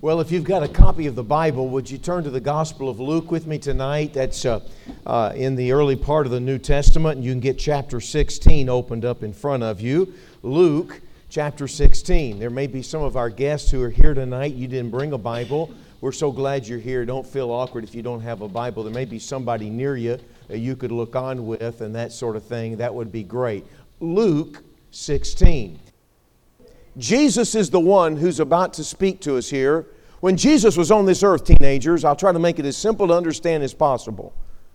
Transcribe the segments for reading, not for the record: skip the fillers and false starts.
Well, if you've got a copy of the Bible, would you turn to the Gospel of Luke with me tonight? That's in the early part of the New Testament, and you can get chapter 16 opened up in front of you. Luke chapter 16. There may be some of our guests who are here tonight. You didn't bring a Bible. We're so glad you're here. Don't feel awkward if you don't have a Bible. There may be somebody near you that you could look on with and that sort of thing. That would be great. Luke 16. Jesus is the one who's about to speak to us here. When Jesus was on this earth, teenagers, I'll try to make it as simple to understand as possible.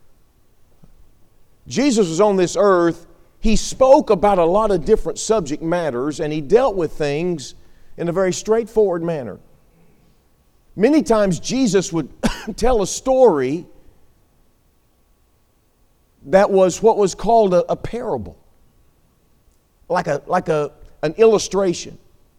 Jesus was on this earth. He spoke about a lot of different subject matters, and he dealt with things in a very straightforward manner. Many times Jesus would tell a story that was what was called a parable, like an illustration.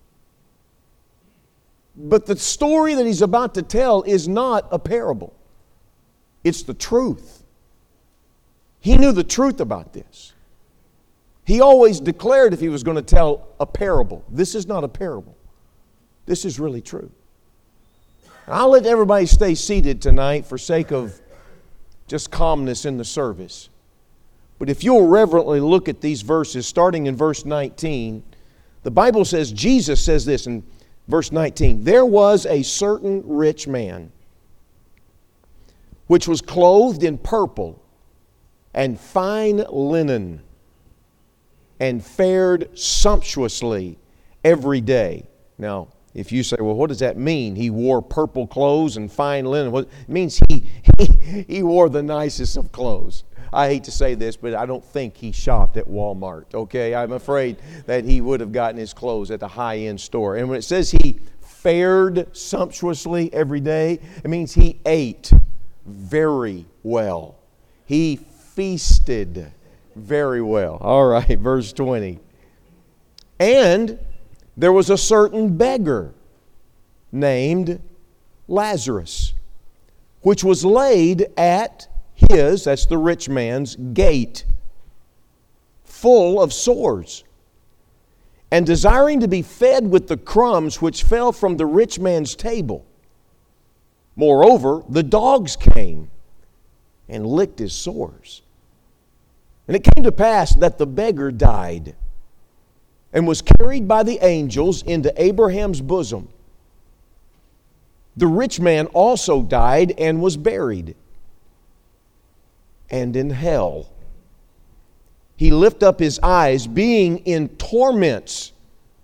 But the story that he's about to tell is not a parable. It's the truth. He knew the truth about this. He always declared if he was going to tell a parable, this is not a parable. This is really true. I'll let everybody stay seated tonight for sake of just calmness in the service. But if you'll reverently look at these verses, starting in verse 19, the Bible says, Jesus says this in verse 19, there was a certain rich man which was clothed in purple and fine linen and fared sumptuously every day. Now, if you say, well, what does that mean? He wore purple clothes and fine linen. Well, it means he wore the nicest of clothes. I hate to say this, but I don't think he shopped at Walmart, okay? I'm afraid that he would have gotten his clothes at the high-end store. And when it says he fared sumptuously every day, it means he ate very well. He feasted very well. All right, verse 20. And there was a certain beggar named Lazarus, which was laid at his, that's the rich man's, gate, full of sores, and desiring to be fed with the crumbs which fell from the rich man's table. Moreover, the dogs came and licked his sores. And it came to pass that the beggar died and was carried by the angels into Abraham's bosom. The rich man also died and was buried. And in hell he lift up his eyes, being in torments,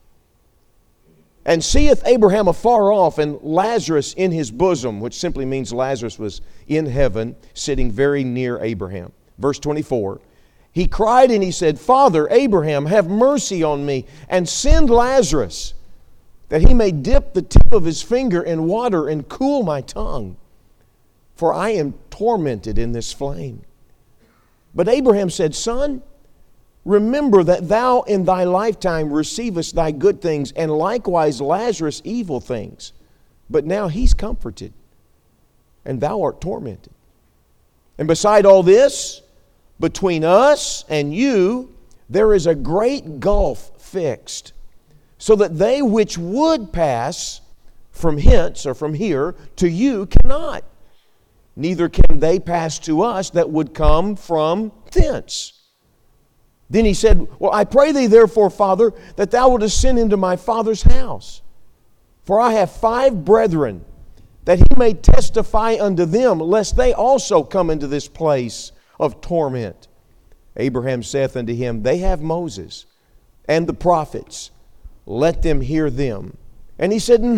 and seeth Abraham afar off, and Lazarus in his bosom, which simply means Lazarus was in heaven, sitting very near Abraham. Verse 24, he cried and he said, Father Abraham, have mercy on me, and send Lazarus, that he may dip the tip of his finger in water and cool my tongue, for I am tormented in this flame. But Abraham said, Son, remember that thou in thy lifetime receivest thy good things, and likewise Lazarus evil things. But now he's comforted, and thou art tormented. And beside all this, between us and you, there is a great gulf fixed, so that they which would pass from hence or from here to you cannot. Neither can they pass to us that would come from thence. Then he said, Well, I pray thee therefore, Father, that thou wouldest send into my father's house. For I have 5 brethren, that he may testify unto them, lest they also come into this place of torment. Abraham saith unto him, They have Moses and the prophets. Let them hear them. And he said,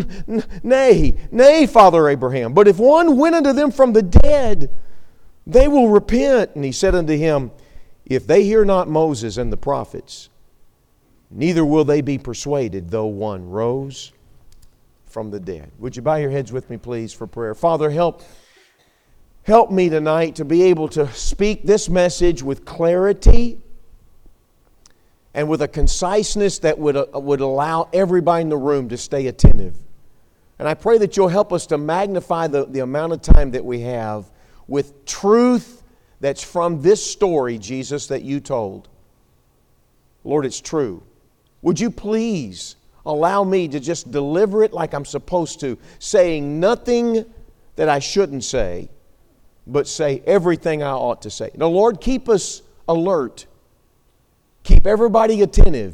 Nay, Father Abraham, but if one went unto them from the dead, they will repent. And he said unto him, If they hear not Moses and the prophets, neither will they be persuaded, though one rose from the dead. Would you bow your heads with me, please, for prayer? Father, help me tonight to be able to speak this message with clarity and with a conciseness that would allow everybody in the room to stay attentive. And I pray that you'll help us to magnify the amount of time that we have with truth that's from this story, Jesus, that you told. Lord, it's true. Would you please Allow me to just deliver it like I'm supposed to, saying nothing that I shouldn't say, but say everything I ought to say. Now, Lord, keep us alert. Keep everybody attentive.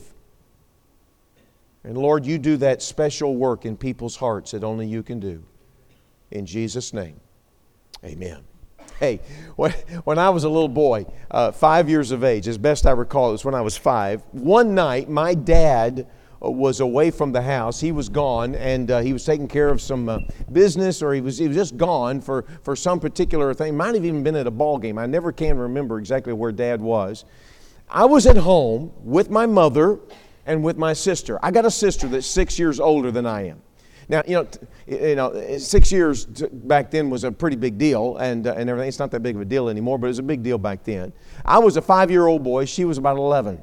And Lord, you do that special work in people's hearts that only you can do. In Jesus' name, amen. Hey, when I was a little boy, 5 years of age, as best I recall, it was when I was 5. One night, my dad was away from the house. He was gone, and he was taking care of some business, or he was just gone for some particular thing. Might have even been at a ball game. I never can remember exactly where Dad was. I was at home with my mother and with my sister. I got a sister that's 6 years older than I am. Now, 6 years back then was a pretty big deal, and everything. It's not that big of a deal anymore, but it was a big deal back then. I was a 5-year-old boy. She was about 11.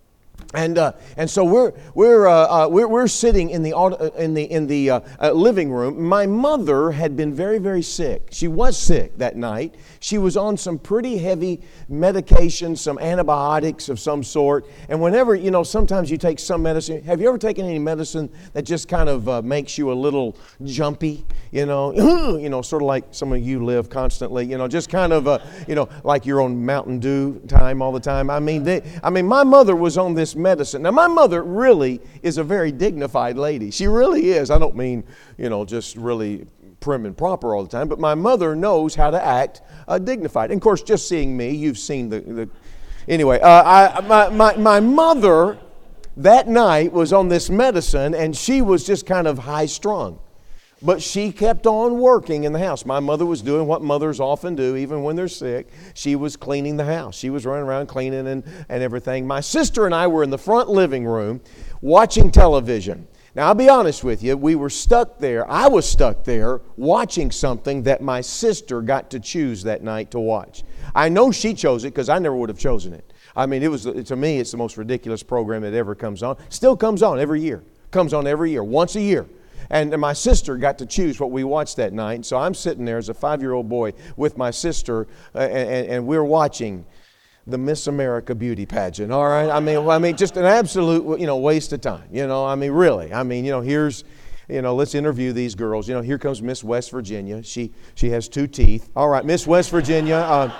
And so we're sitting in the living room. My mother had been very, very sick. She was sick that night. She was on some pretty heavy medication, some antibiotics of some sort. And whenever, sometimes you take some medicine. Have you ever taken any medicine that just kind of makes you a little jumpy? Sort of like some of you live constantly. Just kind of like you're on Mountain Dew time all the time. I mean, my mother was on this medicine. Now, my mother really is a very dignified lady. She really is. I don't mean, just really prim and proper all the time, but my mother knows how to act dignified. And of course, just seeing me, you've seen the anyway, my mother that night was on this medicine, and she was just kind of high-strung. But she kept on working in the house. My mother was doing what mothers often do, even when they're sick. She was cleaning the house. She was running around cleaning and everything. My sister and I were in the front living room watching television. Now, I'll be honest with you, we were stuck there. I was stuck there watching something that my sister got to choose that night to watch. I know she chose it because I never would have chosen it. I mean, to me, it's the most ridiculous program that ever comes on. Still comes on every year. Comes on every year, once a year. And my sister got to choose what we watched that night. And so I'm sitting there as a 5-year-old boy with my sister, and we're watching the Miss America beauty pageant. All right, I mean, just an absolute, waste of time. Really. Here's, let's interview these girls. Here comes Miss West Virginia. She has 2 teeth. All right, Miss West Virginia.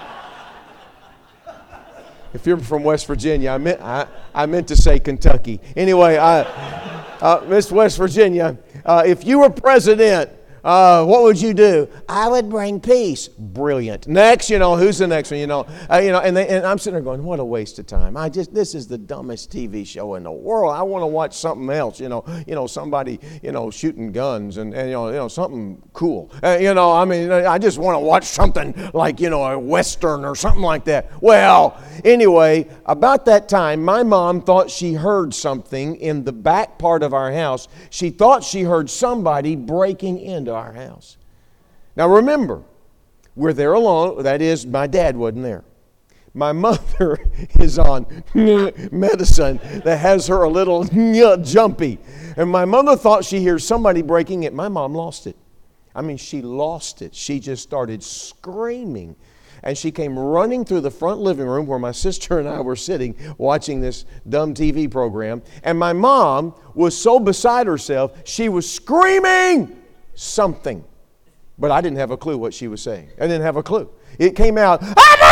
If you're from West Virginia, I meant to say Kentucky. Anyway, Miss West Virginia. If you were president, what would you do? I would bring peace. Brilliant. Next, who's the next one? And I'm sitting there going, what a waste of time. This is the dumbest TV show in the world. I want to watch something else. Somebody, shooting guns and something cool. I just want to watch something like, a Western or something like that. Well, anyway, about that time, my mom thought she heard something in the back part of our house. She thought she heard somebody breaking into our house. Now remember, we're there alone. That is, my dad wasn't there. My mother is on medicine that has her a little jumpy. And my mother thought she hears somebody breaking it. My mom lost it. She lost it. She just started screaming. And she came running through the front living room where my sister and I were sitting watching this dumb TV program. And my mom was so beside herself, she was screaming something. But I didn't have a clue what she was saying. I didn't have a clue. It came out.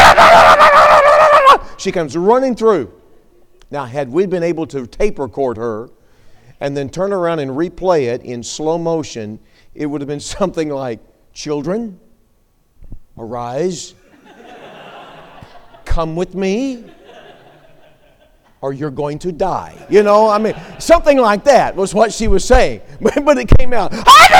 She comes running through. Now, had we been able to tape record her and then turn around and replay it in slow motion, it would have been something like, "Children, arise, come with me, or you're going to die." Something like that was what she was saying. But it came out.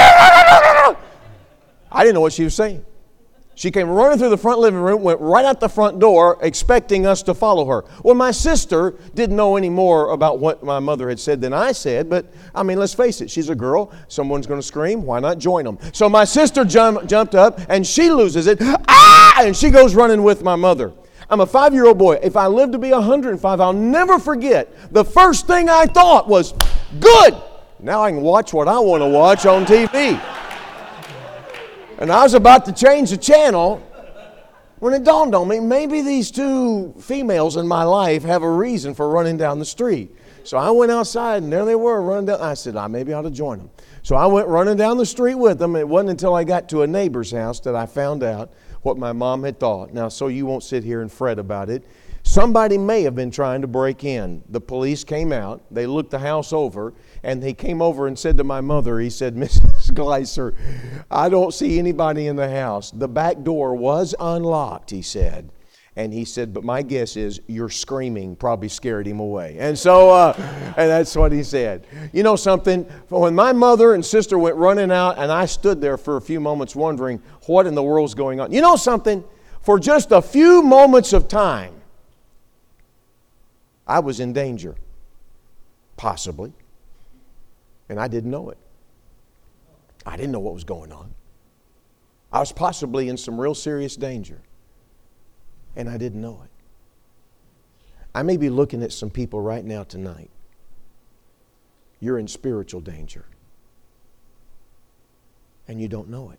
I didn't know what she was saying. She came running through the front living room, went right out the front door, expecting us to follow her. Well, my sister didn't know any more about what my mother had said than I said, but, let's face it, she's a girl. Someone's going to scream. Why not join them? So my sister jumped up, and she loses it. And she goes running with my mother. I'm a 5-year-old boy. If I live to be 105, I'll never forget. The first thing I thought was, good! Now I can watch what I want to watch on TV. And I was about to change the channel when it dawned on me, maybe these 2 females in my life have a reason for running down the street. So I went outside, and there they were running down. I said, maybe I ought to join them. So I went running down the street with them. It wasn't until I got to a neighbor's house that I found out what my mom had thought. Now, so you won't sit here and fret about it. Somebody may have been trying to break in. The police came out. They looked the house over, and he came over and said to my mother, he said, Mrs. Gleiser, I don't see anybody in the house. The back door was unlocked, he said. And he said, but my guess is your screaming probably scared him away. And so, and that's what he said. You know something? When my mother and sister went running out, and I stood there for a few moments wondering what in the world's going on. You know something? For just a few moments of time, I was in danger. Possibly. And I didn't know it. I didn't know what was going on. I was possibly in some real serious danger. And I didn't know it. I may be looking at some people right now tonight. You're in spiritual danger. And you don't know it.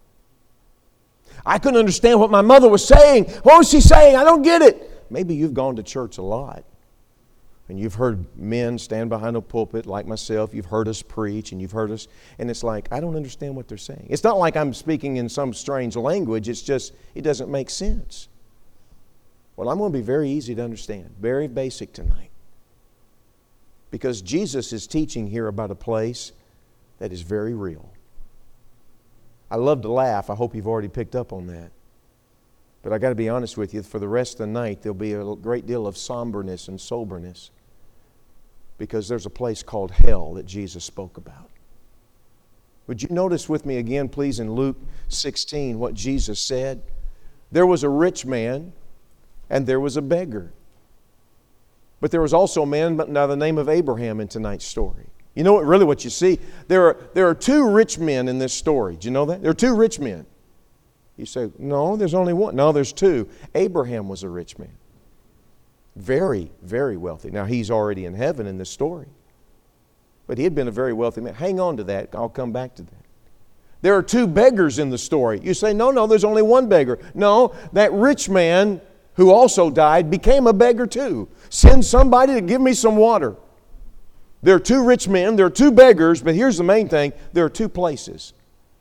I couldn't understand what my mother was saying. What was she saying? I don't get it. Maybe you've gone to church a lot. And you've heard men stand behind a pulpit like myself. You've heard us preach and you've heard us. And it's like, I don't understand what they're saying. It's not like I'm speaking in some strange language. It's just, it doesn't make sense. Well, I'm going to be very easy to understand. Very basic tonight. Because Jesus is teaching here about a place that is very real. I love to laugh. I hope you've already picked up on that. But I got to be honest with you, for the rest of the night, there'll be a great deal of somberness and soberness. Because there's a place called hell that Jesus spoke about. Would you notice with me again, please, in Luke 16, what Jesus said? There was a rich man and there was a beggar. But there was also a man by the name of Abraham in tonight's story. You know what you see? There are two rich men in this story. Do you know that? There are two rich men. You say, no, there's only one. No, there's two. Abraham was a rich man. Very, very wealthy. Now, he's already in heaven in this story. But he had been a very wealthy man. Hang on to that. I'll come back to that. There are two beggars in the story. You say, no, there's only one beggar. No, that rich man who also died became a beggar too. Send somebody to give me some water. There are two rich men. There are two beggars. But here's the main thing. There are two places.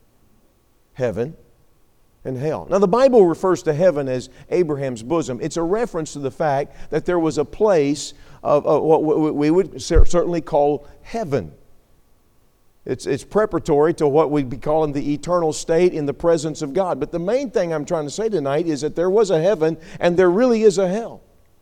Heaven and hell. Now, the Bible refers to heaven as Abraham's bosom. It's a reference to the fact that there was a place of what we would certainly call heaven. It's preparatory to what we'd be calling the eternal state in the presence of God. But the main thing I'm trying to say tonight is that there was a heaven and there really is a hell.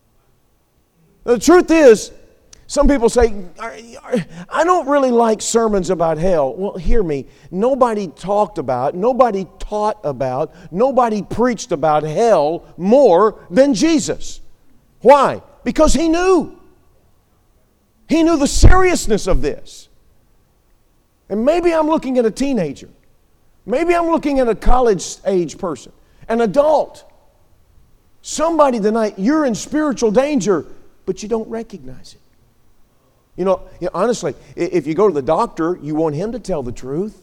Now, the truth is, some people say, I don't really like sermons about hell. Well, hear me. Nobody talked about, nobody taught about, nobody preached about hell more than Jesus. Why? Because He knew. He knew the seriousness of this. And maybe I'm looking at a teenager. Maybe I'm looking at a college-age person, an adult. Somebody tonight, you're in spiritual danger, but you don't recognize it. You know, honestly, if you go to the doctor, you want him to tell the truth.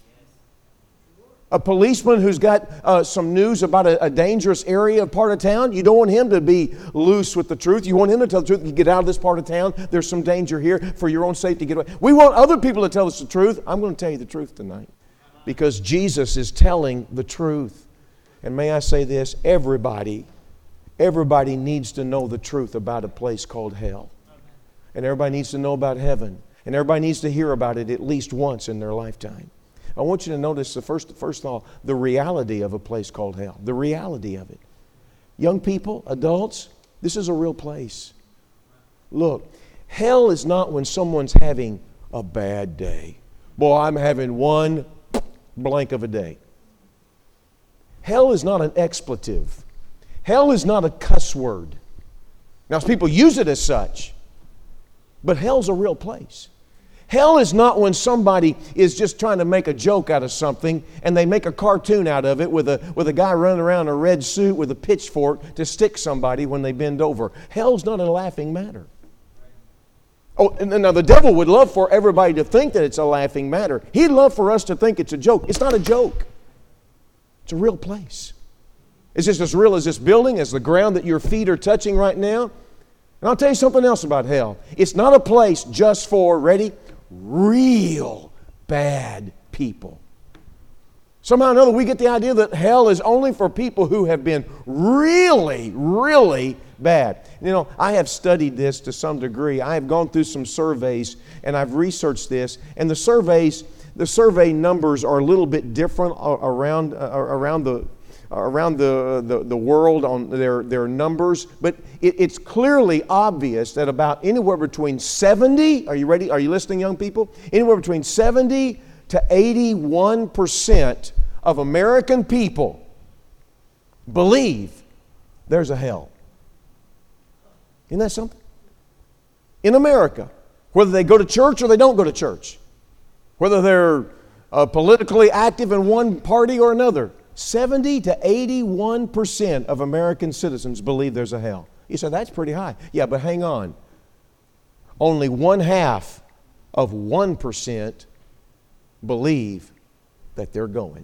A policeman who's got some news about a dangerous area, part of town, you don't want him to be loose with the truth. You want him to tell the truth. You get out of this part of town, there's some danger here. For your own safety, get away. We want other people to tell us the truth. I'm going to tell you the truth tonight. Because Jesus is telling the truth. And may I say this, everybody needs to know the truth about a place called hell. And everybody needs to know about heaven. And everybody needs to hear about it at least once in their lifetime. I want you to notice, first of all, the reality of a place called hell. The reality of it. Young people, adults, this is a real place. Look, hell is not when someone's having a bad day. Boy, I'm having one blank of a day. Hell is not an expletive. Hell is not a cuss word. Now, people use it as such. But hell's a real place. Hell is not when somebody is just trying to make a joke out of something and they make a cartoon out of it with a guy running around in a red suit with a pitchfork to stick somebody when they bend over. Hell's not a laughing matter. Oh, and now the devil would love for everybody to think that it's a laughing matter. He'd love for us to think it's a joke. It's not a joke. It's a real place. It's just as real as this building, as the ground that your feet are touching right now. And I'll tell you something else about hell. It's not a place just for, ready, real bad people. Somehow or another, we get the idea that hell is only for people who have been really, really bad. You know, I have studied this to some degree. I have gone through some surveys and I've researched this. And the survey numbers are a little bit different around the world on their numbers. But it's clearly obvious that about anywhere between 70, are you ready? Are you listening, young people? Anywhere between 70 to 81% of American people believe there's a hell. Isn't that something? In America, whether they go to church or they don't go to church, whether they're politically active in one party or another, 70 to 81% of American citizens believe there's a hell. You say, that's pretty high. Yeah, but hang on. Only 1/2 of 1% believe that they're going.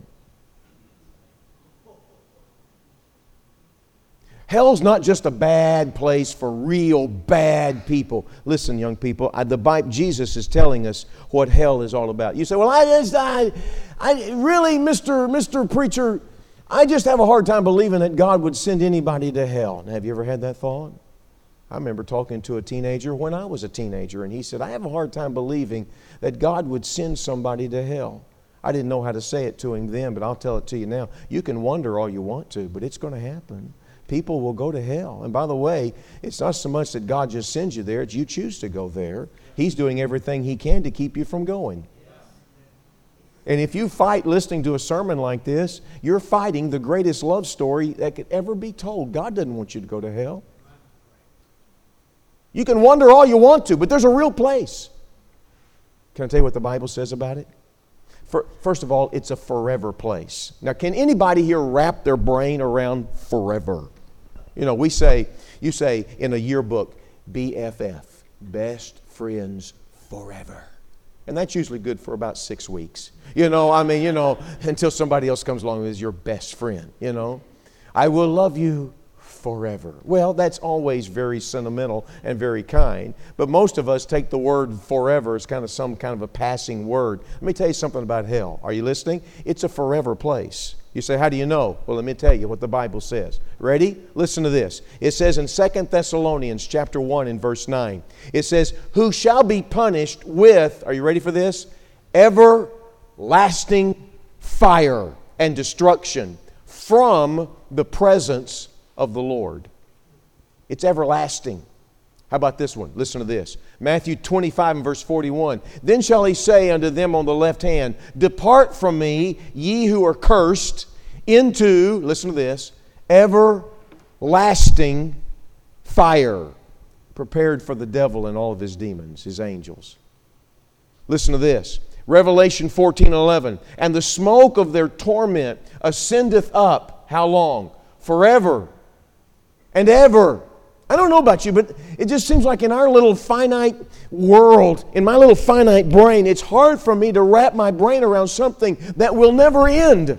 Hell's not just a bad place for real bad people. Listen, young people, Jesus is telling us what hell is all about. You say, well, I really, Mr. Preacher, I just have a hard time believing that God would send anybody to hell. Now, have you ever had that thought? I remember talking to a teenager when I was a teenager, and he said, I have a hard time believing that God would send somebody to hell. I didn't know how to say it to him then, but I'll tell it to you now. You can wonder all you want to, but it's going to happen. People will go to hell. And by the way, it's not so much that God just sends you there, it's you choose to go there. He's doing everything He can to keep you from going. And if you fight listening to a sermon like this, you're fighting the greatest love story that could ever be told. God doesn't want you to go to hell. You can wonder all you want to, but there's a real place. Can I tell you what the Bible says about it? First of all, it's a forever place. Now, can anybody here wrap their brain around forever? You know, you say in a yearbook, BFF, best friends forever. And that's usually good for about 6 weeks. Until somebody else comes along and is your best friend, I will love you forever. Well, that's always very sentimental and very kind. But most of us take the word forever as some kind of a passing word. Let me tell you something about hell. Are you listening? It's a forever place. You say, how do you know? Well, let me tell you what the Bible says. Ready? Listen to this. It says in 2 Thessalonians chapter 1 and verse 9, it says, who shall be punished with, are you ready for this? Everlasting fire and destruction from the presence of the Lord. It's everlasting. How about this one? Listen to this. Matthew 25 and verse 41. Then shall He say unto them on the left hand, depart from me, ye who are cursed, into, listen to this, everlasting fire, prepared for the devil and all of his demons, his angels. Listen to this. Revelation 14:11. And the smoke of their torment ascendeth up, how long? Forever and ever. I don't know about you, but it just seems like in our little finite world, in my little finite brain, it's hard for me to wrap my brain around something that will never end.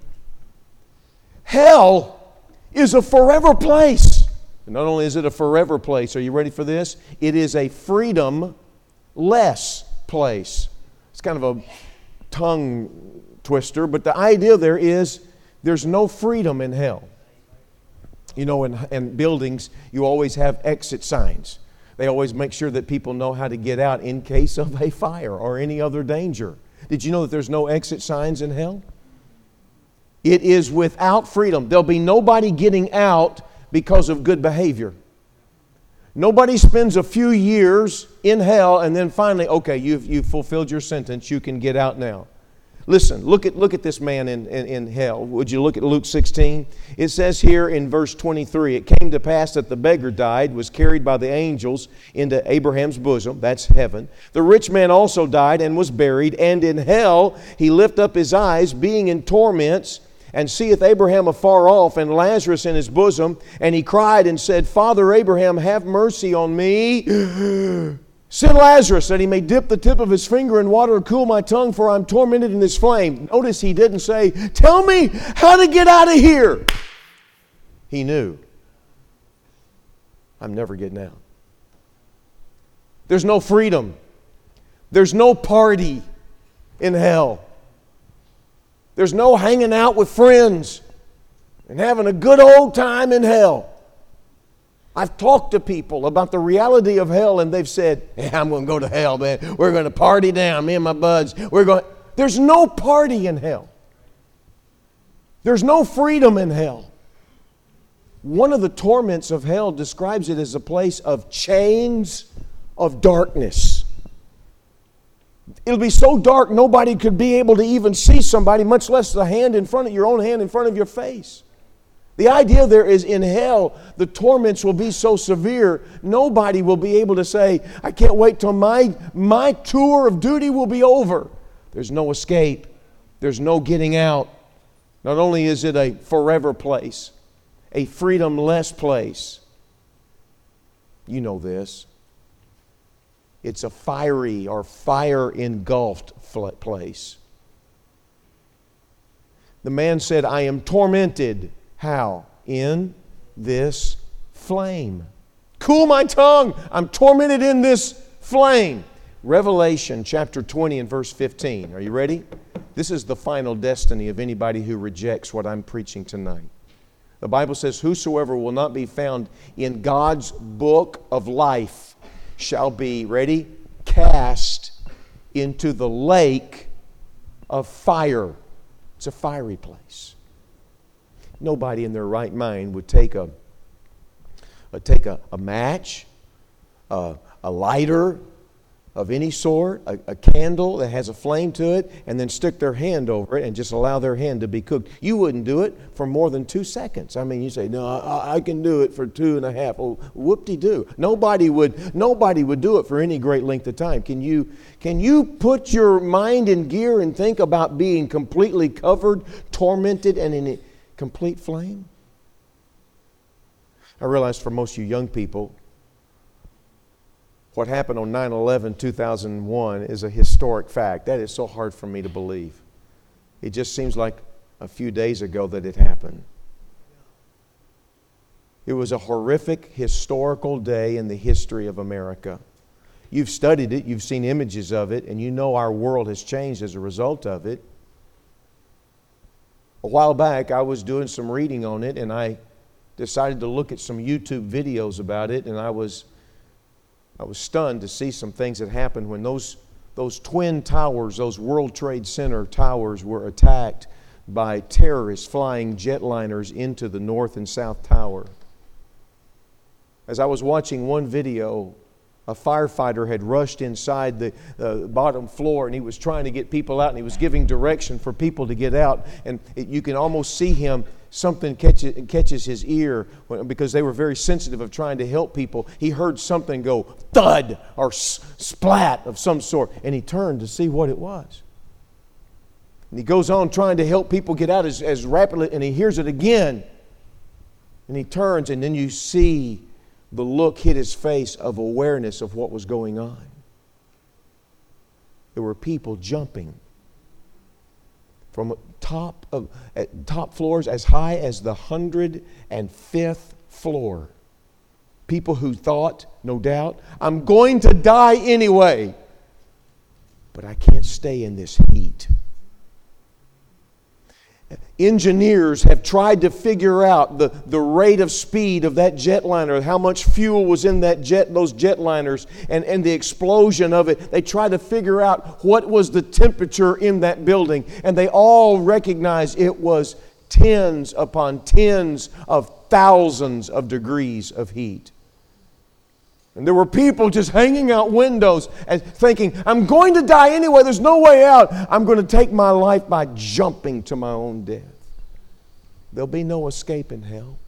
Hell is a forever place. And not only is it a forever place, are you ready for this? It is a freedom-less place. It's kind of a tongue twister, but the idea there is there's no freedom in hell. You know, in buildings, you always have exit signs. They always make sure that people know how to get out in case of a fire or any other danger. Did you know that there's no exit signs in hell? It is without freedom. There'll be nobody getting out because of good behavior. Nobody spends a few years in hell and then finally, okay, you've fulfilled your sentence, you can get out now. Listen, look at this man in hell. Would you look at Luke 16? It says here in verse 23, it came to pass that the beggar died, was carried by the angels into Abraham's bosom, that's heaven. The rich man also died and was buried, and in hell he lift up his eyes, being in torments, and seeth Abraham afar off, and Lazarus in his bosom. And he cried and said, Father Abraham, have mercy on me. Send Lazarus that he may dip the tip of his finger in water and cool my tongue, for I'm tormented in this flame. Notice he didn't say, tell me how to get out of here. He knew, I'm never getting out. There's no freedom. There's no party in hell. There's no hanging out with friends and having a good old time in hell. I've talked to people about the reality of hell, and they've said, "Yeah, I'm going to go to hell, man. We're going to party down, me and my buds. There's no party in hell. There's no freedom in hell. One of the torments of hell describes it as a place of chains of darkness. It'll be so dark nobody could be able to even see somebody, much less your own hand in front of your face. The idea there is in hell, the torments will be so severe, nobody will be able to say, "I can't wait till my tour of duty will be over." There's no escape. There's no getting out. Not only is it a forever place, a freedomless place, you know this, it's a fiery or fire-engulfed place. The man said, "I am tormented." How? In this flame. Cool my tongue. I'm tormented in this flame. Revelation chapter 20 and verse 15. Are you ready? This is the final destiny of anybody who rejects what I'm preaching tonight. The Bible says, "Whosoever will not be found in God's book of life shall be," ready, "cast into the lake of fire." It's a fiery place. Nobody in their right mind would take a match, a lighter of any sort, a candle that has a flame to it, and then stick their hand over it and just allow their hand to be cooked. You wouldn't do it for more than 2 seconds. I mean, you say, "No, I can do it for 2.5." Oh, whoop-de-doo. Nobody would do it for any great length of time. Can you put your mind in gear and think about being completely covered, tormented, and in complete flame? I realize for most of you young people, what happened on 9/11/2001 is a historic fact. That is so hard for me to believe. It just seems like a few days ago that it happened. It was a horrific historical day in the history of America. You've studied it, you've seen images of it, and you know our world has changed as a result of it. A while back, I was doing some reading on it, and I decided to look at some YouTube videos about it, and I was stunned to see some things that happened when those twin towers, those World Trade Center towers, were attacked by terrorists flying jetliners into the North and South Tower. As I was watching one video, a firefighter had rushed inside the bottom floor, and he was trying to get people out, and he was giving direction for people to get out. And you can almost see him, something catches his ear because they were very sensitive of trying to help people. He heard something go thud or splat of some sort, and he turned to see what it was. And he goes on trying to help people get out as rapidly, and he hears it again. And he turns, and then you see the look hit his face of awareness of what was going on. There were people jumping from top floors as high as the 105th floor. People who thought, no doubt, "I'm going to die anyway, but I can't stay in this heat." Engineers have tried to figure out the rate of speed of that jetliner, how much fuel was in those jetliners, and the explosion of it. They tried to figure out what was the temperature in that building, and they all recognized it was tens upon tens of thousands of degrees of heat. And there were people just hanging out windows and thinking, "I'm going to die anyway. There's no way out. I'm going to take my life by jumping to my own death." There'll be no escape in hell.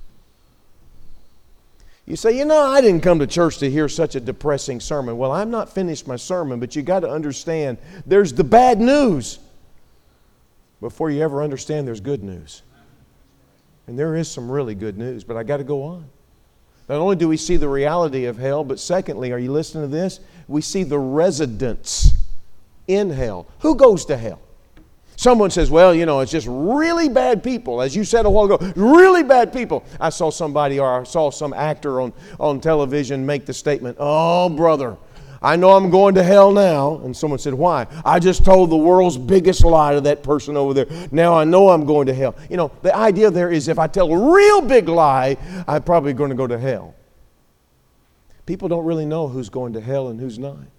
You say, "I didn't come to church to hear such a depressing sermon." Well, I'm not finished my sermon, but you got to understand there's the bad news before you ever understand there's good news. And there is some really good news, but I got to go on. Not only do we see the reality of hell, but secondly, are you listening to this? We see the residents in hell. Who goes to hell? Someone says, "Well, it's just really bad people." As you said a while ago, really bad people. I saw some actor on television make the statement, "Oh, brother, I know I'm going to hell now. And someone said, why? I just told the world's biggest lie to that person over there. Now I know I'm going to hell. You know, the idea there is if I tell a real big lie, I'm probably going to go to hell. People don't really know who's going to hell and who's not.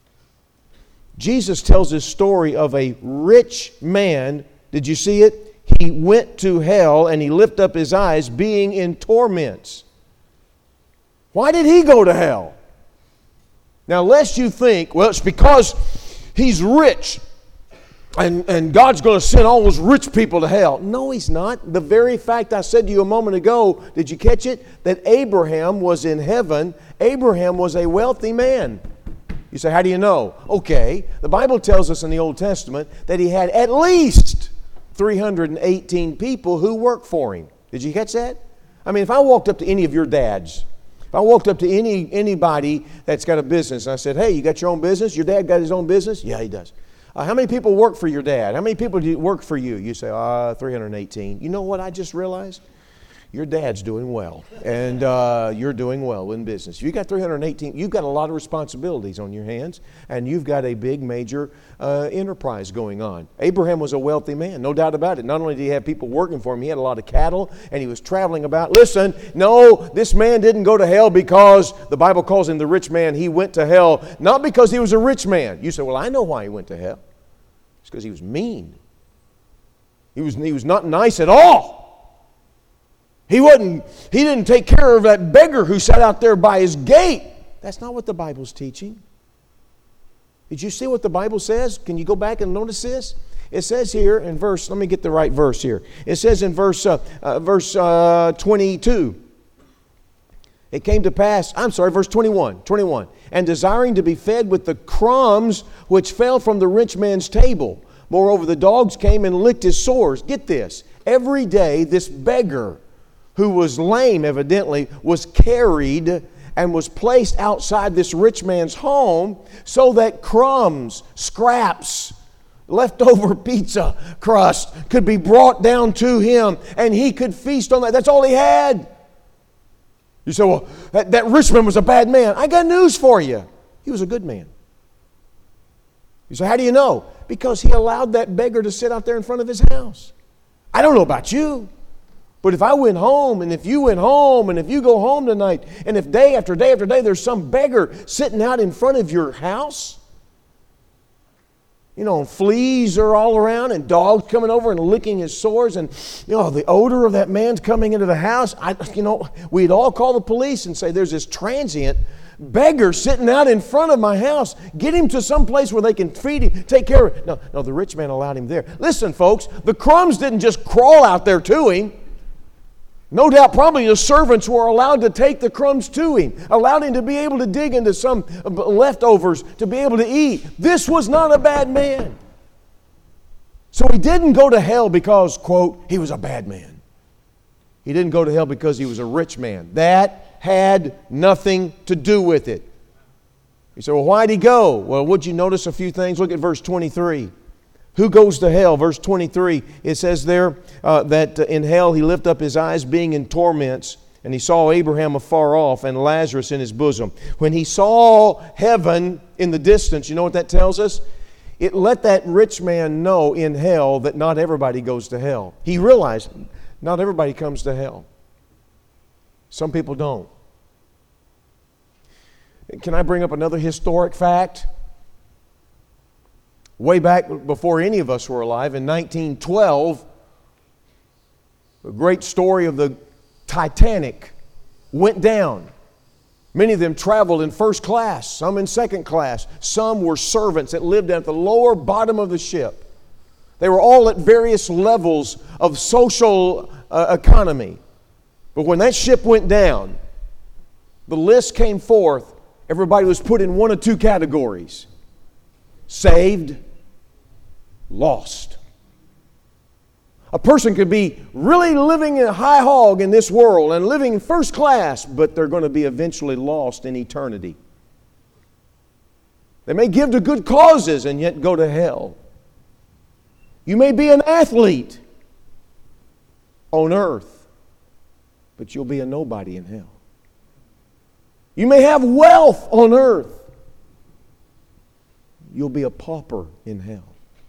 Jesus tells this story of a rich man. Did you see it? He went to hell and he lifted up his eyes being in torments. Why did he go to hell? Now, lest you think, well, it's because he's rich and God's going to send all those rich people to hell. No, He's not. The very fact I said to you a moment ago, did you catch it? That Abraham was in heaven. Abraham was a wealthy man. You say, how do you know? Okay, the Bible tells us in the Old Testament that he had at least 318 people who worked for him. Did you catch that? I mean, if I walked up to any of your dads, if I walked up to anybody that's got a business and I said, hey, you got your own business? Your dad got his own business? Yeah, he does. How many people work for your dad? How many people do work for you? You say, 318. You know what I just realized? Your dad's doing well, and you're doing well in business. You got 318. You've got a lot of responsibilities on your hands, and you've got a big, major enterprise going on. Abraham was a wealthy man, no doubt about it. Not only did he have people working for him, he had a lot of cattle, and he was traveling about. Listen, no, this man didn't go to hell because the Bible calls him the rich man. He went to hell not because he was a rich man. You say, well, I know why he went to hell. It's because he was mean. He was not nice at all. He didn't take care of that beggar who sat out there by his gate. That's not what the Bible's teaching. Did you see what the Bible says? Can you go back and notice this? It says here in verse, let me get the right verse here. It says in verse 22. It came to pass, verse 21. And desiring to be fed with the crumbs which fell from the rich man's table. Moreover, the dogs came and licked his sores. Get this. Every day this beggar, who was lame evidently, was carried and was placed outside this rich man's home so that crumbs, scraps, leftover pizza crust could be brought down to him and he could feast on that. That's all he had. You say, well, that rich man was a bad man. I got news for you. He was a good man. You say, how do you know? Because he allowed that beggar to sit out there in front of his house. I don't know about you. But if I went home, and if you went home, and if you go home tonight, and if day after day after day there's some beggar sitting out in front of your house, you know, fleas are all around and dogs coming over and licking his sores, and, you know, the odor of that man's coming into the house, we'd all call the police and say, there's this transient beggar sitting out in front of my house. Get him to some place where they can feed him, take care of him. No, the rich man allowed him there. Listen, folks, the crumbs didn't just crawl out there to him. No doubt probably the servants were allowed to take the crumbs to him, allowed him to be able to dig into some leftovers to be able to eat. This was not a bad man. So he didn't go to hell because, quote, he was a bad man. He didn't go to hell because he was a rich man. That had nothing to do with it. You say, well, why'd he go? Well, would you notice a few things? Look at verse 23. Who goes to hell? Verse 23, it says there that in hell he lifted up his eyes being in torments, and he saw Abraham afar off and Lazarus in his bosom. When he saw heaven in the distance, you know what that tells us? It let that rich man know in hell that not everybody goes to hell. He realized not everybody comes to hell. Some people don't. Can I bring up another historic fact? Way back before any of us were alive, in 1912, the great story of the Titanic went down. Many of them traveled in first class, some in second class. Some were servants that lived at the lower bottom of the ship. They were all at various levels of social economy. But when that ship went down, the list came forth. Everybody was put in one of two categories: saved, lost. A person could be really living in a high hog in this world and living in first class, but they're going to be eventually lost in eternity. They may give to good causes and yet go to hell. You may be an athlete on earth, but you'll be a nobody in hell. You may have wealth on earth, you'll be a pauper in hell.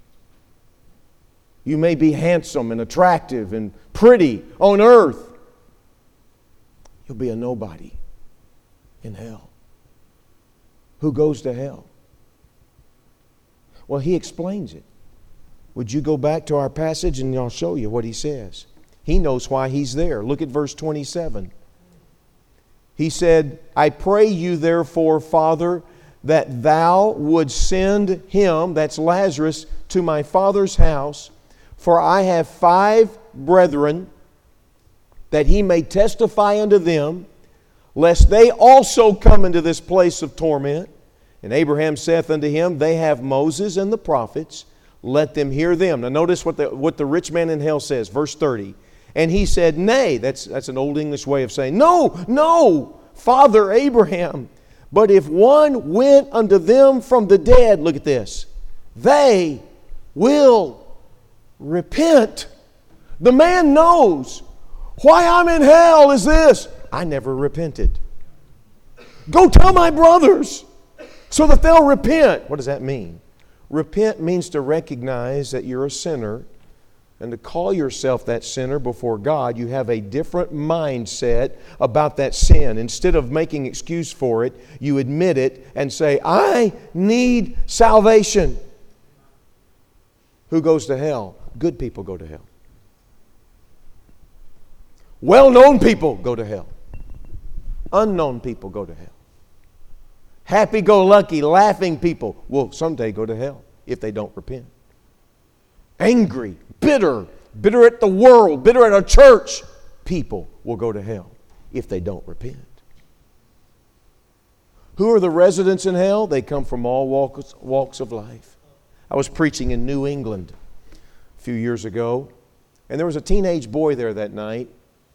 You may be handsome and attractive and pretty on earth. You'll be a nobody in hell. Who goes to hell? Well, he explains it. Would you go back to our passage and I'll show you what he says. He knows why he's there. Look at verse 27. He said, I pray you therefore, Father, that thou would send him, that's Lazarus, to my father's house, for I have 5 brethren, that he may testify unto them, lest they also come into this place of torment. And Abraham saith unto him, they have Moses and the prophets, let them hear them. Now notice what the rich man in hell says, verse 30. And he said, nay, that's an old English way of saying, no, Father Abraham, but if one went unto them from the dead, look at this, they will repent. The man knows, why I'm in hell is this, I never repented. Go tell my brothers so that they'll repent. What does that mean? Repent means to recognize that you're a sinner and to call yourself that sinner before God. You have a different mindset about that sin. Instead of making excuse for it, you admit it and say, I need salvation. Who goes to hell? Good people go to hell. Well-known people go to hell. Unknown people go to hell. Happy-go-lucky, laughing people will someday go to hell if they don't repent. Angry, bitter at the world, bitter at a church, people will go to hell if they don't repent. Who are the residents in hell? They come from all walks of life. I was preaching in New England a few years ago, and there was a teenage boy there that night,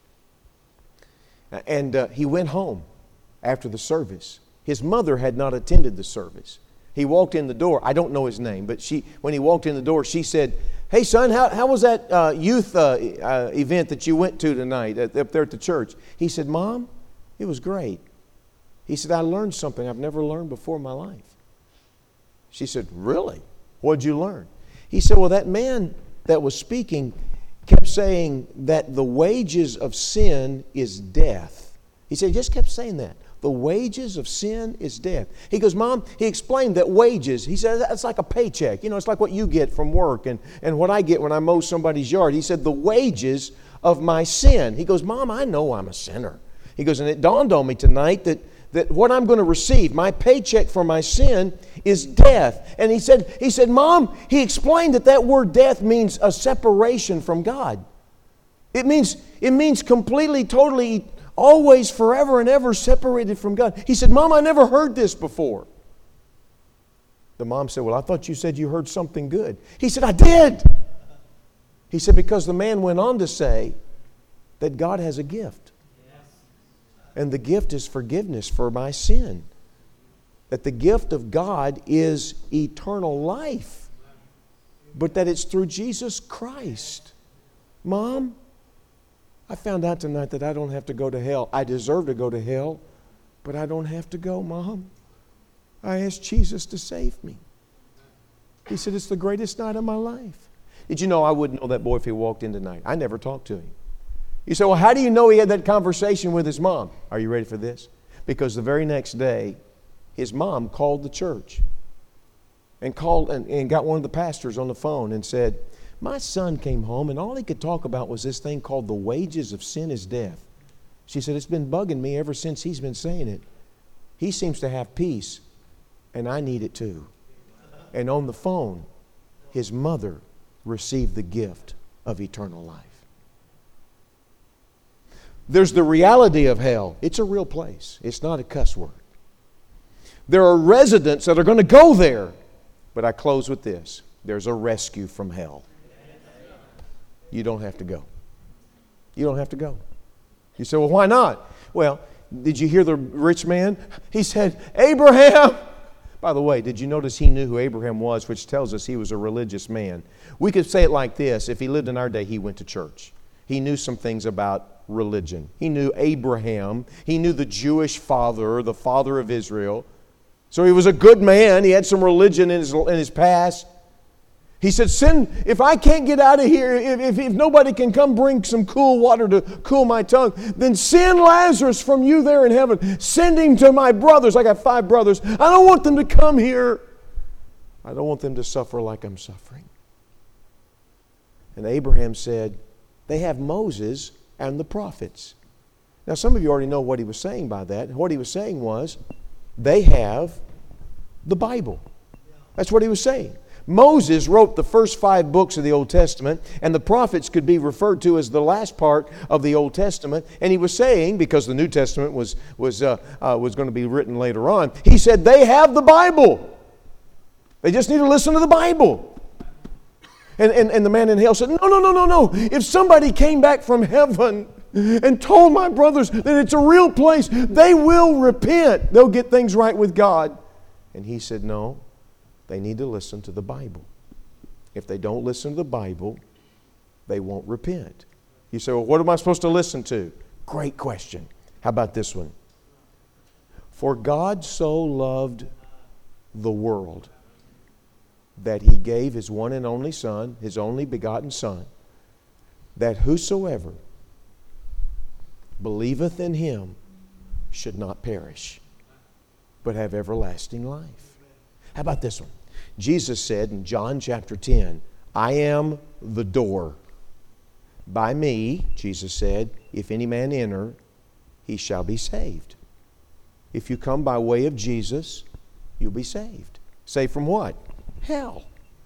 and he went home after the service. His mother had not attended the service. He walked in the door. I don't know his name, but when he walked in the door, she said, hey, son, how was that youth event that you went to tonight up there at the church? He said, Mom, it was great. He said, I learned something I've never learned before in my life. She said, really? What'd you learn? He said, well, that man that was speaking kept saying that the wages of sin is death. He said, he just kept saying that. The wages of sin is death. He goes, Mom, he explained that wages, he said, that's like a paycheck. You know, it's like what you get from work and what I get when I mow somebody's yard. He said, the wages of my sin. He goes, Mom, I know I'm a sinner. He goes, and it dawned on me tonight that what I'm going to receive, my paycheck for my sin, is death. And he said, Mom, he explained that word death means a separation from God. It means completely, totally, always, forever and ever separated from God. He said, Mom, I never heard this before. The mom said, well, I thought you said you heard something good. He said, I did. He said, because the man went on to say that God has a gift. And the gift is forgiveness for my sin. That the gift of God is eternal life. But that it's through Jesus Christ. Mom, I found out tonight that I don't have to go to hell. I deserve to go to hell, but I don't have to go, Mom. I asked Jesus to save me. He said, it's the greatest night of my life. Did you know I wouldn't know that boy if he walked in tonight? I never talked to him. You say, well, how do you know he had that conversation with his mom? Are you ready for this? Because the very next day, his mom called the church and got one of the pastors on the phone and said, my son came home and all he could talk about was this thing called the wages of sin is death. She said, it's been bugging me ever since he's been saying it. He seems to have peace, and I need it too. And on the phone, his mother received the gift of eternal life. There's the reality of hell. It's a real place. It's not a cuss word. There are residents that are going to go there. But I close with this. There's a rescue from hell. You don't have to go. You don't have to go. You say, well, why not? Well, did you hear the rich man? He said, Abraham. By the way, did you notice he knew who Abraham was, which tells us he was a religious man? We could say it like this. If he lived in our day, he went to church. He knew some things about religion. He knew Abraham. He knew the Jewish father, the father of Israel. So he was a good man. He had some religion in his past. He said, if I can't get out of here, if nobody can come bring some cool water to cool my tongue, then send Lazarus from you there in heaven. Send him to my brothers. I got 5 brothers. I don't want them to come here. I don't want them to suffer like I'm suffering. And Abraham said, they have Moses and the prophets. Now, some of you already know what he was saying by that. What he was saying was, they have the Bible. That's what he was saying. Moses wrote the first 5 books of the Old Testament, and the prophets could be referred to as the last part of the Old Testament. And he was saying, because the New Testament was going to be written later on, he said, they have the Bible. They just need to listen to the Bible. And the man in hell said, no. If somebody came back from heaven and told my brothers that it's a real place, they will repent. They'll get things right with God. And he said, no. They need to listen to the Bible. If they don't listen to the Bible, they won't repent. You say, well, what am I supposed to listen to? Great question. How about this one? For God so loved the world that He gave His one and only Son, His only begotten Son, that whosoever believeth in Him should not perish, but have everlasting life. How about this one? Jesus said in John chapter 10, I am the door. By me, Jesus said, if any man enter, he shall be saved. If you come by way of Jesus, you'll be saved. Saved from what? Hell.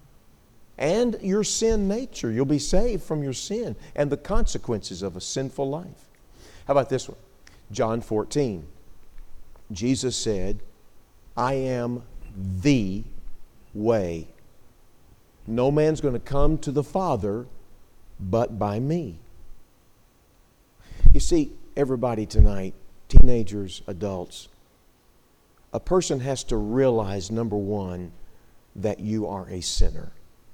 And your sin nature. You'll be saved from your sin and the consequences of a sinful life. How about this one? John 14. Jesus said, I am the way. No man's going to come to the Father but by me. You see, everybody tonight, teenagers, adults, a person has to realize, number one, that you are a sinner.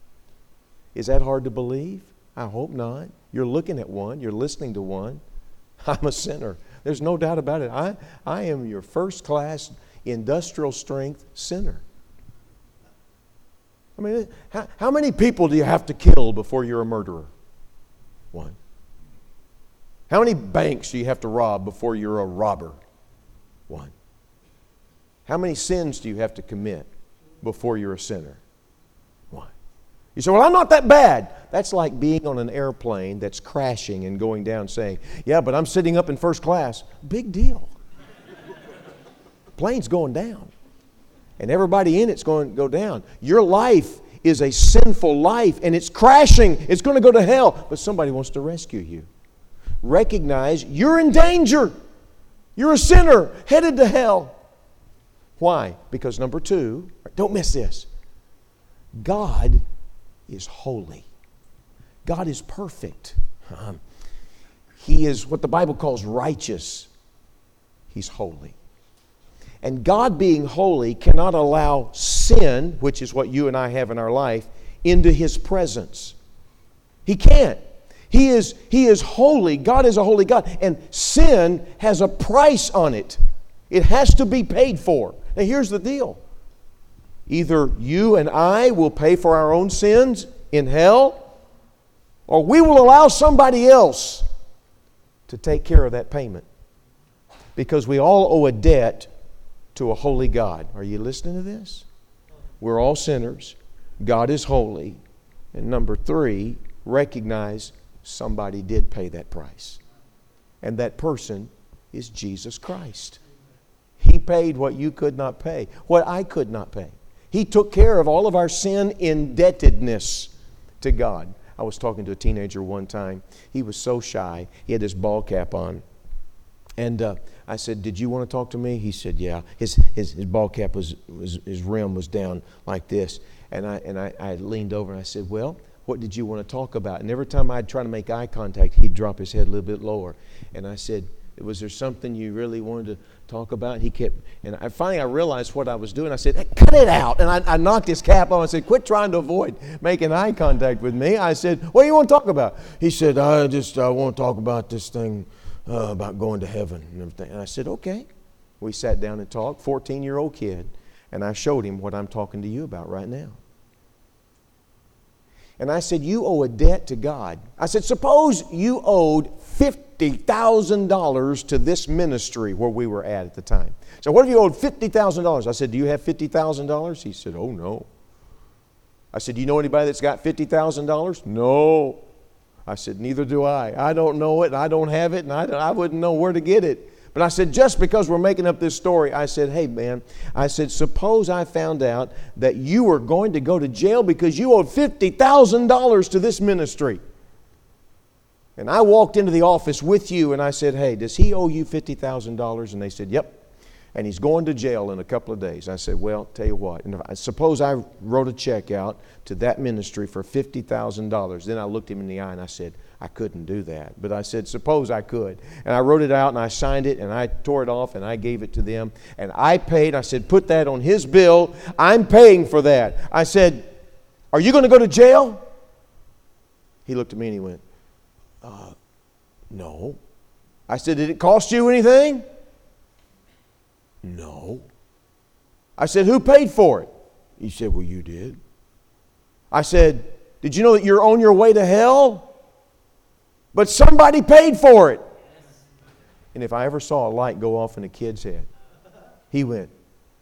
Is that hard to believe? I hope not. You're looking at one. You're listening to one. I'm a sinner. There's no doubt about it. I am your first-class, industrial strength sinner. I mean, how many people do you have to kill before you're a murderer? One. How many banks do you have to rob before you're a robber? One. How many sins do you have to commit before you're a sinner? One. You say, well, I'm not that bad. That's like being on an airplane that's crashing and going down saying, yeah, but I'm sitting up in first class. Big deal. Plane's going down. And everybody in it's going to go down. Your life is a sinful life, and it's crashing. It's going to go to hell. But somebody wants to rescue you. Recognize you're in danger. You're a sinner headed to hell. Why? Because number 2, don't miss this. God is holy. God is perfect. He is what the Bible calls righteous. He's holy. And God being holy cannot allow sin, which is what you and I have in our life, into His presence. He can't. He is holy. God is a holy God. And sin has a price on it. It has to be paid for. Now here's the deal. Either you and I will pay for our own sins in hell, or we will allow somebody else to take care of that payment. Because we all owe a debt to a holy God. Are you listening to this? We're all sinners. God is holy. And number 3, recognize somebody did pay that price. And that person is Jesus Christ. He paid what you could not pay, what I could not pay. He took care of all of our sin indebtedness to God. I was talking to a teenager one time. He was so shy. He had this ball cap on. And I said, did you want to talk to me? He said, yeah. His ball cap his rim was down like this. And I leaned over and I said, well, what did you want to talk about? And every time I'd try to make eye contact, he'd drop his head a little bit lower. And I said, was there something you really wanted to talk about? He kept, and finally I realized what I was doing. I said, hey, cut it out. And I knocked his cap off. I said, quit trying to avoid making eye contact with me. I said, what do you want to talk about? He said, I want to talk about this thing about going to heaven and everything. And I said, okay. We sat down and talked, 14-year-old kid. And I showed him what I'm talking to you about right now. And I said, you owe a debt to God. I said, suppose you owed $50,000 to this ministry where we were at the time. So what if you owed $50,000? I said, do you have $50,000? He said, oh, no. I said, do you know anybody that's got $50,000? No. I said, neither do I. I don't know it, and I don't have it, and I wouldn't know where to get it. But I said, just because we're making up this story, I said, hey, man, I said, suppose I found out that you were going to go to jail because you owed $50,000 to this ministry. And I walked into the office with you, and I said, hey, does he owe you $50,000? And they said, yep. And he's going to jail in a couple of days. I said, well, tell you what, and suppose I wrote a check out to that ministry for $50,000. Then I looked him in the eye and I said, I couldn't do that. But I said, suppose I could. And I wrote it out and I signed it and I tore it off and I gave it to them. And I paid. I said, put that on his bill. I'm paying for that. I said, are you going to go to jail? He looked at me and he went, no. I said, did it cost you anything? No. I said, who paid for it? He said, well, you did. I said, did you know that you're on your way to hell? But somebody paid for it. And if I ever saw a light go off in a kid's head, he went,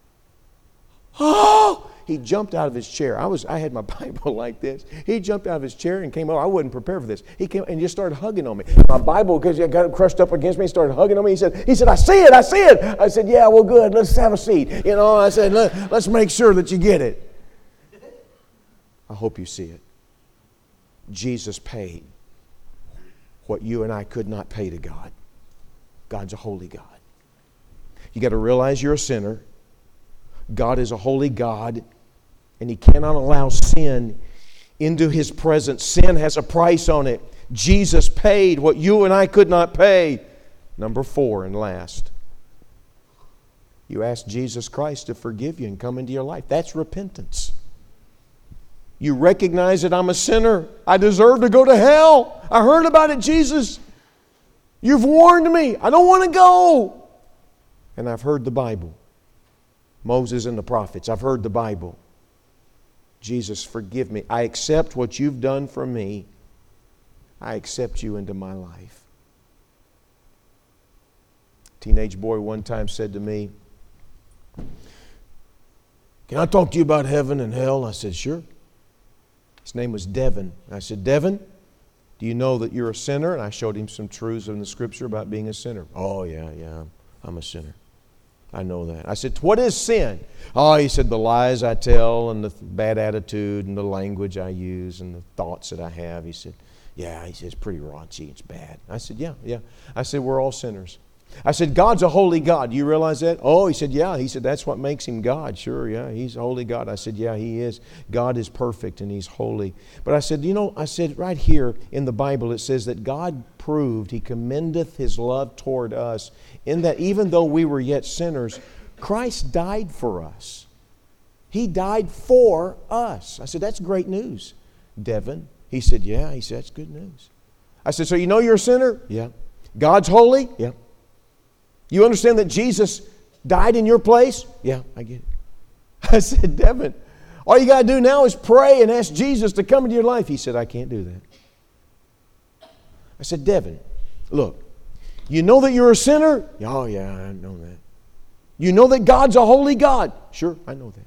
oh! He jumped out of his chair. I had my Bible like this. He jumped out of his chair and came over. I wasn't prepared for this. He came and just started hugging on me. My Bible, because he got crushed up against me, he started hugging on me. He said, I see it. I said, yeah, well, good. Let's have a seat. I said, let's make sure that you get it. I hope you see it. Jesus paid what you and I could not pay to God. God's a holy God. You got to realize you're a sinner. God is a holy God, and He cannot allow sin into His presence. Sin has a price on it. Jesus paid what you and I could not pay. Number 4 and last, you ask Jesus Christ to forgive you and come into your life. That's repentance. You recognize that I'm a sinner. I deserve to go to hell. I heard about it, Jesus. You've warned me. I don't want to go. And I've heard the Bible. Moses and the prophets. I've heard the Bible. Jesus, forgive me. I accept what you've done for me. I accept you into my life. A teenage boy one time said to me, can I talk to you about heaven and hell? I said, sure. His name was Devin. I said, Devin, do you know that you're a sinner? And I showed him some truths in the Scripture about being a sinner. Oh, yeah, I'm a sinner. I know that. I said, what is sin? Oh, he said, the lies I tell and the bad attitude and the language I use and the thoughts that I have. He said, yeah, he said, it's pretty raunchy. It's bad. I said, yeah. I said, we're all sinners. I said, God's a holy God. Do you realize that? Oh, he said, yeah. He said, that's what makes Him God. Sure, yeah, He's a holy God. I said, yeah, He is. God is perfect and He's holy. But I said, I said right here in the Bible it says that God proved, He commendeth His love toward us in that even though we were yet sinners, Christ died for us. He died for us. I said, that's great news, Devin. He said, yeah. He said, that's good news. I said, so you know you're a sinner? Yeah. God's holy? Yeah. You understand that Jesus died in your place? Yeah, I get it. I said, Devin, all you got to do now is pray and ask Jesus to come into your life. He said, I can't do that. I said, Devin, look, you know that you're a sinner? Oh, yeah, I know that. You know that God's a holy God? Sure, I know that.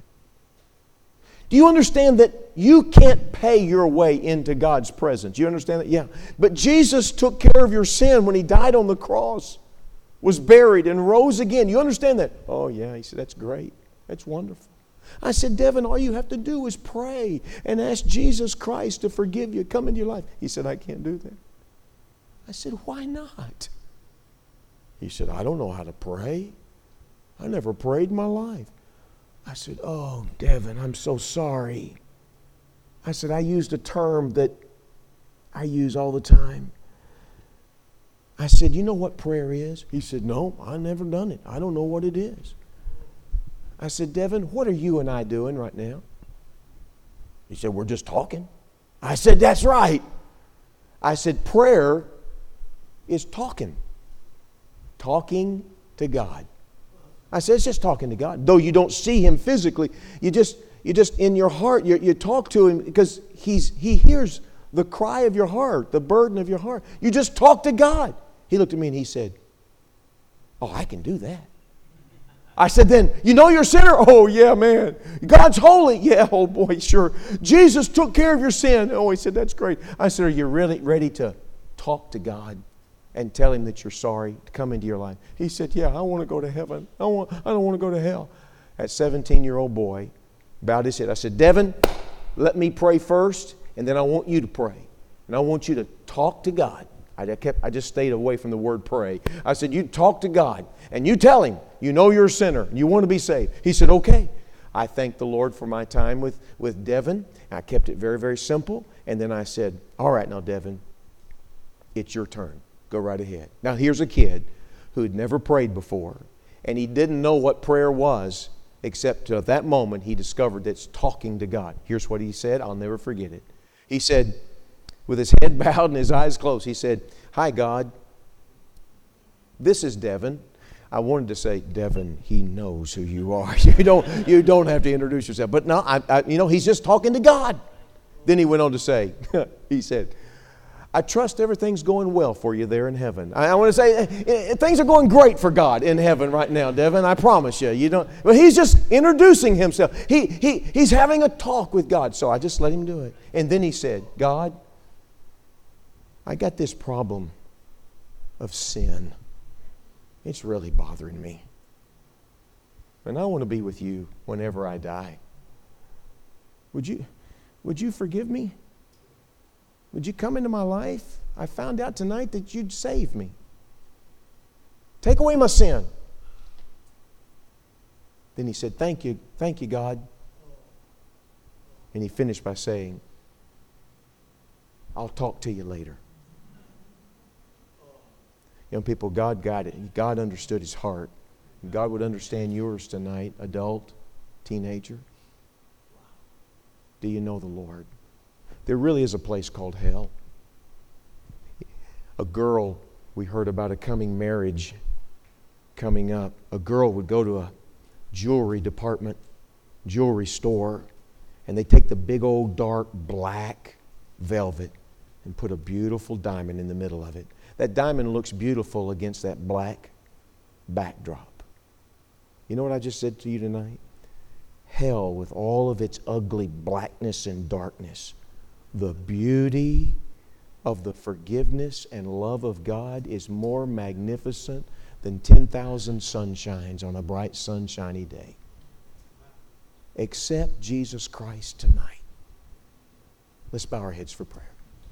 Do you understand that you can't pay your way into God's presence? You understand that? Yeah. But Jesus took care of your sin when He died on the cross, was buried, and rose again. You understand that? Oh, yeah. He said, that's great. That's wonderful. I said, Devin, all you have to do is pray and ask Jesus Christ to forgive you, come into your life. He said, I can't do that. I said, why not? He said, I don't know how to pray. I never prayed in my life. I said, oh, Devin, I'm so sorry. I said, I used a term that I use all the time. I said, you know what prayer is? He said, no, I've never done it. I don't know what it is. I said, Devin, what are you and I doing right now? He said, we're just talking. I said, that's right. I said, prayer is talking. Talking to God. I said, it's just talking to God. Though you don't see Him physically, you just in your heart, you talk to Him because He hears the cry of your heart, the burden of your heart. You just talk to God. He looked at me and he said, oh, I can do that. I said, then, you know you're a sinner? Oh, yeah, man. God's holy. Yeah, oh boy, sure. Jesus took care of your sin. Oh, he said, that's great. I said, are you really ready to talk to God and tell Him that you're sorry to come into your life? He said, yeah, I want to go to heaven. I don't want to go to hell. That 17-year-old boy bowed his head. I said, Devin, let me pray first, and then I want you to pray. And I want you to talk to God. I just stayed away from the word pray. I said, you talk to God, and you tell Him you know you're a sinner, and you want to be saved. He said, okay. I thanked the Lord for my time with Devin. I kept it very, very simple. And then I said, all right, now, Devin, it's your turn. Go right ahead. Now, here's a kid who had never prayed before, and he didn't know what prayer was, except at that moment he discovered that it's talking to God. Here's what he said. I'll never forget it. He said, with his head bowed and his eyes closed, he said, hi, God. This is Devin. I wanted to say, Devin, he knows who you are. You don't have to introduce yourself. But no, he's just talking to God. Then he went on to say, he said, I trust everything's going well for you there in heaven. I want to say, things are going great for God in heaven right now, Devin. I promise you. You don't. But he's just introducing himself. He's having a talk with God. So I just let him do it. And then he said, God, I got this problem of sin. It's really bothering me. And I want to be with you whenever I die. Would you forgive me? Would you come into my life? I found out tonight that you'd save me. Take away my sin. Then he said, thank you, God. And he finished by saying, I'll talk to you later. Young people, God got it. God understood his heart. God would understand yours tonight, adult, teenager. Do you know the Lord? There really is a place called hell. A girl, we heard about a coming marriage coming up. A girl would go to a jewelry department, jewelry store, and they take the big old dark black velvet and put a beautiful diamond in the middle of it. That diamond looks beautiful against that black backdrop. You know what I just said to you tonight? Hell, with all of its ugly blackness and darkness, the beauty of the forgiveness and love of God is more magnificent than 10,000 sunshines on a bright sunshiny day. Accept Jesus Christ tonight. Let's bow our heads for prayer.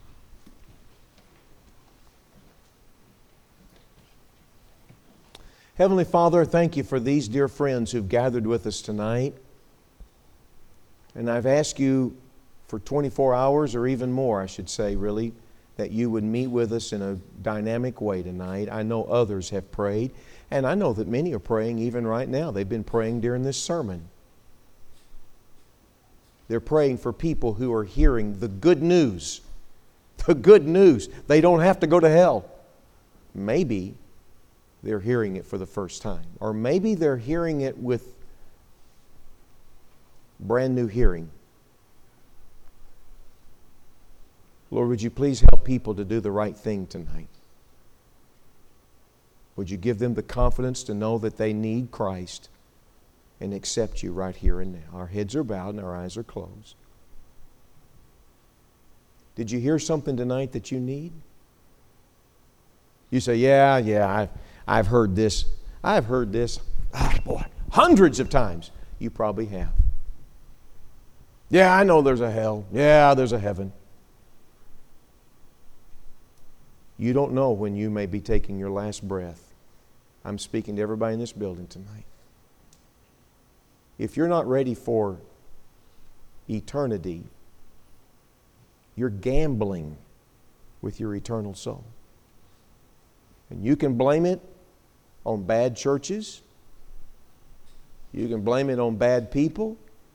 Heavenly Father, thank you for these dear friends who've gathered with us tonight. And I've asked you for 24 hours or even more, I should say, really, that you would meet with us in a dynamic way tonight. I know others have prayed, and I know that many are praying even right now. They've been praying during this sermon. They're praying for people who are hearing the good news. The good news. They don't have to go to hell. Maybe they're hearing it for the first time. Or maybe they're hearing it with brand new hearing. Lord, would you please help people to do the right thing tonight? Would you give them the confidence to know that they need Christ and accept you right here and now? Our heads are bowed and our eyes are closed. Did you hear something tonight that you need? You say, yeah, I've heard this. I've heard this, hundreds of times. You probably have. Yeah, I know there's a hell. Yeah, there's a heaven. You don't know when you may be taking your last breath. I'm speaking to everybody in this building tonight. If you're not ready for eternity, you're gambling with your eternal soul. And you can blame it on bad churches. You can blame it on bad people.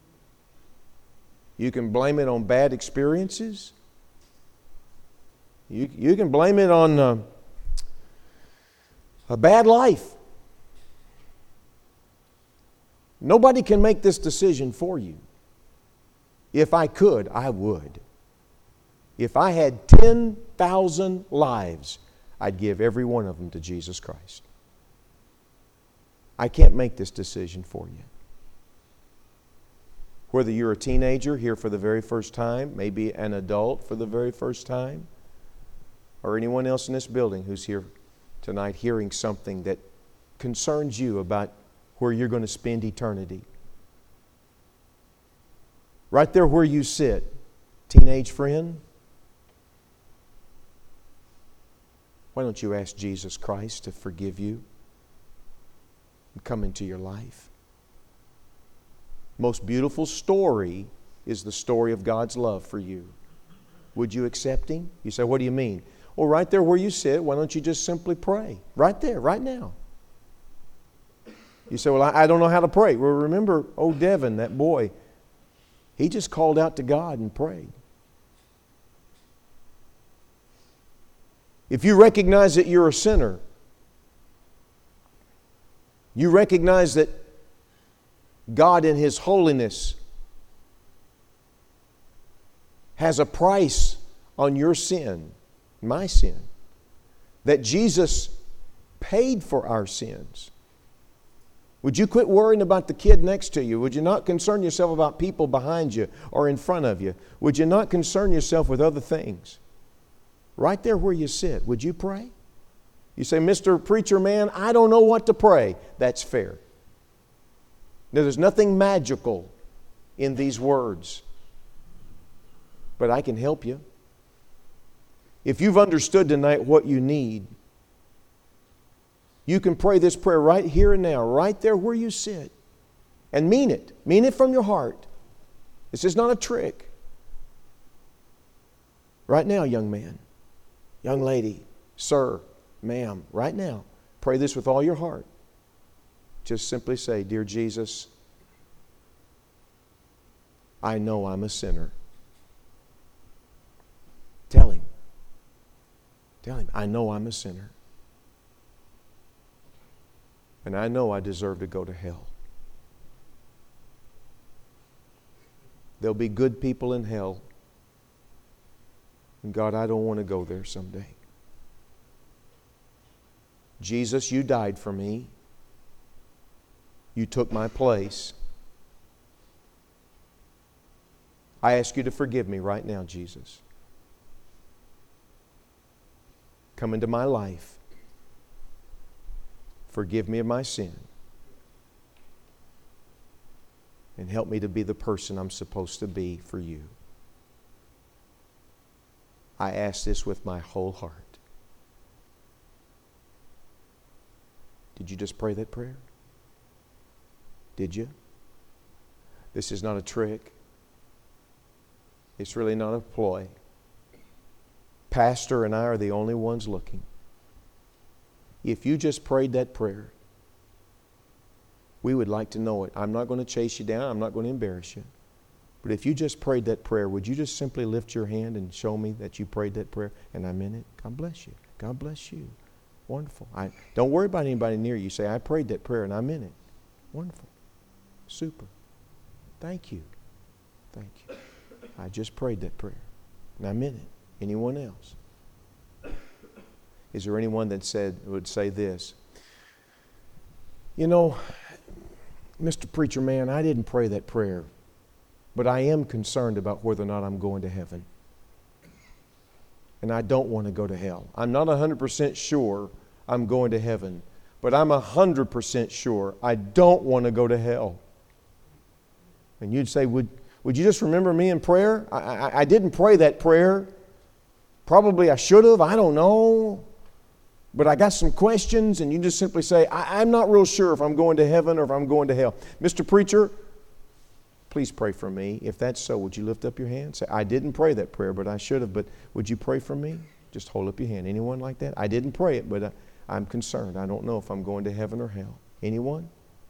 You can blame it on bad experiences. You can blame it on a bad life. Nobody can make this decision for you. If I could, I would. If I had 10,000 lives, I'd give every one of them to Jesus Christ. I can't make this decision for you. Whether you're a teenager here for the very first time, maybe an adult for the very first time, or anyone else in this building who's here tonight hearing something that concerns you about where you're going to spend eternity. Right there where you sit, teenage friend, why don't you ask Jesus Christ to forgive you and come into your life? Most beautiful story is the story of God's love for you. Would you accept Him? You say, what do you mean? Well, right there where you sit, why don't you just simply pray? Right there, right now. You say, well, I don't know how to pray. Well, remember, old Devin, that boy, he just called out to God and prayed. If you recognize that you're a sinner, you recognize that God in His holiness has a price on your sin, my sin, that Jesus paid for our sins. Would you quit worrying about the kid next to you? Would you not concern yourself about people behind you or in front of you? Would you not concern yourself with other things? Right there where you sit, would you pray? You say, Mr. Preacher Man, I don't know what to pray. That's fair. Now, there's nothing magical in these words, but I can help you. If you've understood tonight what you need, you can pray this prayer right here and now, right there where you sit, and mean it. Mean it from your heart. This is not a trick. Right now, young man, young lady, sir, ma'am, right now, pray this with all your heart. Just simply say, Dear Jesus, I know I'm a sinner. Tell Him. Tell Him, I know I'm a sinner. And I know I deserve to go to hell. There'll be good people in hell. And God, I don't want to go there someday. Jesus, you died for me. You took my place. I ask you to forgive me right now, Jesus. Come into my life. Forgive me of my sin. And help me to be the person I'm supposed to be for you. I ask this with my whole heart. Did you just pray that prayer? Did you? This is not a trick. It's really not a ploy. Pastor and I are the only ones looking. If you just prayed that prayer, we would like to know it. I'm not going to chase you down. I'm not going to embarrass you. But if you just prayed that prayer, would you just simply lift your hand and show me that you prayed that prayer and I meant it? God bless you. God bless you. Wonderful. Don't worry about anybody near you. Say, I prayed that prayer and I meant it. Wonderful. Super. Thank you. Thank you. I just prayed that prayer and I meant it. Anyone else? Is there anyone that would say this? You know, Mr. Preacher Man, I didn't pray that prayer, but I am concerned about whether or not I'm going to heaven. And I don't want to go to hell. I'm not 100% sure I'm going to heaven, but I'm 100% sure I don't want to go to hell. And you'd say, would you just remember me in prayer? I didn't pray that prayer. Probably I should have. I don't know. But I got some questions, and you just simply say, I'm not real sure if I'm going to heaven or if I'm going to hell. Mr. Preacher, please pray for me. If that's so, would you lift up your hand? Say, I didn't pray that prayer, but I should have. But would you pray for me? Just hold up your hand. Anyone like that? I didn't pray it, but I'm concerned. I don't know if I'm going to heaven or hell. Anyone?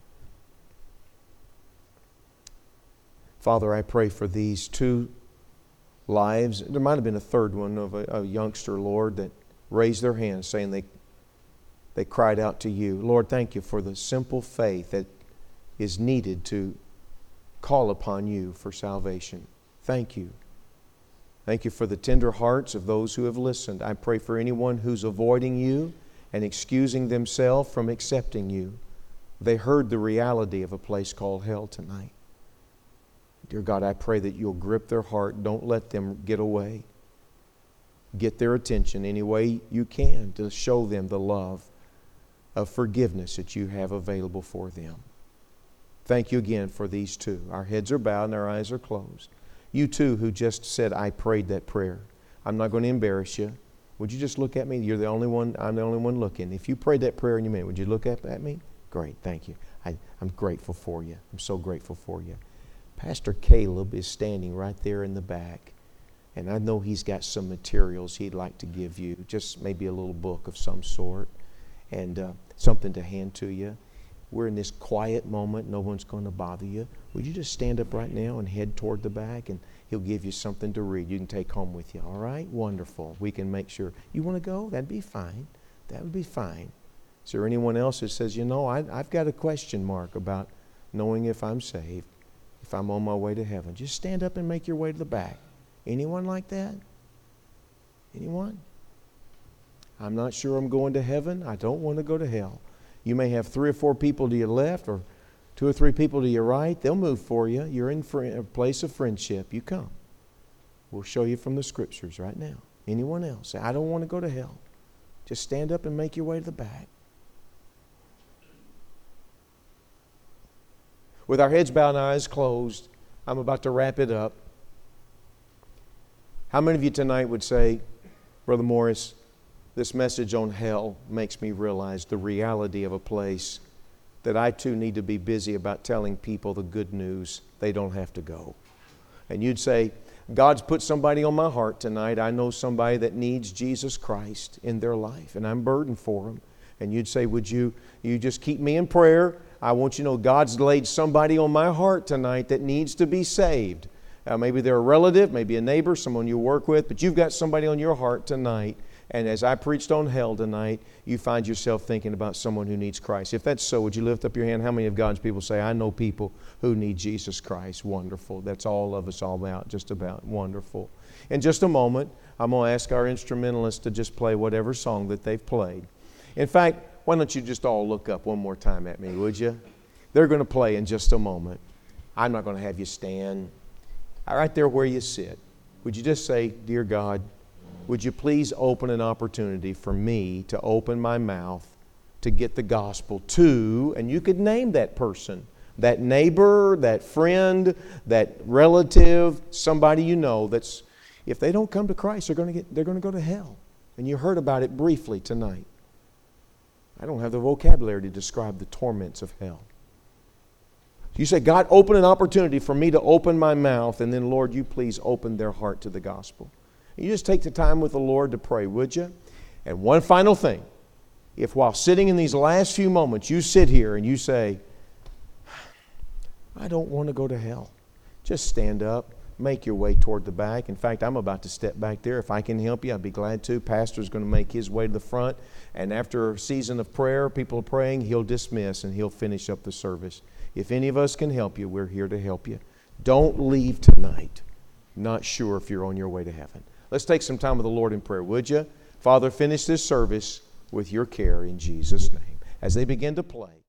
Father, I pray for these two lives. There might have been a third one of a youngster, Lord, that raised their hands saying they cried out to you. Lord, thank you for the simple faith that is needed to call upon you for salvation. Thank you. Thank you for the tender hearts of those who have listened. I pray for anyone who's avoiding you and excusing themselves from accepting you. They heard the reality of a place called hell tonight. Dear God, I pray that you'll grip their heart. Don't let them get away. Get their attention any way you can to show them the love of forgiveness that you have available for them. Thank you again for these two. Our heads are bowed and our eyes are closed. You too who just said, I prayed that prayer. I'm not going to embarrass you. Would you just look at me? You're the only one. I'm the only one looking. If you prayed that prayer in your mind, would you look at me? Great, thank you. I'm grateful for you. I'm so grateful for you. Pastor Caleb is standing right there in the back, and I know he's got some materials he'd like to give you, just maybe a little book of some sort, and something to hand to you. We're in this quiet moment. No one's going to bother you. Would you just stand up right now and head toward the back, and he'll give you something to read you can take home with you, all right? Wonderful. We can make sure. You want to go? That'd be fine. That would be fine. Is there anyone else that says, you know, I've got a question mark about knowing if I'm saved, if I'm on my way to heaven? Just stand up and make your way to the back. Anyone like that? Anyone? I'm not sure I'm going to heaven. I don't want to go to hell. You may have 3 or 4 people to your left or 2 or 3 people to your right. They'll move for you. You're in a place of friendship. You come. We'll show you from the Scriptures right now. Anyone else? Say, I don't want to go to hell. Just stand up and make your way to the back. With our heads bowed and our eyes closed, I'm about to wrap it up. How many of you tonight would say, Brother Morris, this message on hell makes me realize the reality of a place that I too need to be busy about telling people the good news. They don't have to go. And you'd say, God's put somebody on my heart tonight. I know somebody that needs Jesus Christ in their life, and I'm burdened for them. And you'd say, would you just keep me in prayer? I want you to know God's laid somebody on my heart tonight that needs to be saved. Maybe they're a relative, maybe a neighbor, someone you work with, but you've got somebody on your heart tonight. And as I preached on hell tonight, you find yourself thinking about someone who needs Christ. If that's so, would you lift up your hand? How many of God's people say, I know people who need Jesus Christ? Wonderful. That's all of us all about, just about. Wonderful. In just a moment, I'm going to ask our instrumentalists to just play whatever song that they've played. In fact, why don't you just all look up one more time at me, would you? They're going to play in just a moment. I'm not going to have you stand. Right there where you sit, would you just say, Dear God, would you please open an opportunity for me to open my mouth to get the gospel to, and you could name that person, that neighbor, that friend, that relative, somebody you know that's, if they don't come to Christ, they're going to go to hell. And you heard about it briefly tonight. I don't have the vocabulary to describe the torments of hell. You say, God, open an opportunity for me to open my mouth, and then, Lord, you please open their heart to the gospel. You just take the time with the Lord to pray, would you? And one final thing. If while sitting in these last few moments, you sit here and you say, I don't want to go to hell, just stand up, make your way toward the back. In fact, I'm about to step back there. If I can help you, I'd be glad to. Pastor's going to make his way to the front. And after a season of prayer, people are praying, he'll dismiss and he'll finish up the service. If any of us can help you, we're here to help you. Don't leave tonight not sure if you're on your way to heaven. Let's take some time with the Lord in prayer, would you? Father, finish this service with your care in Jesus' name. As they begin to play.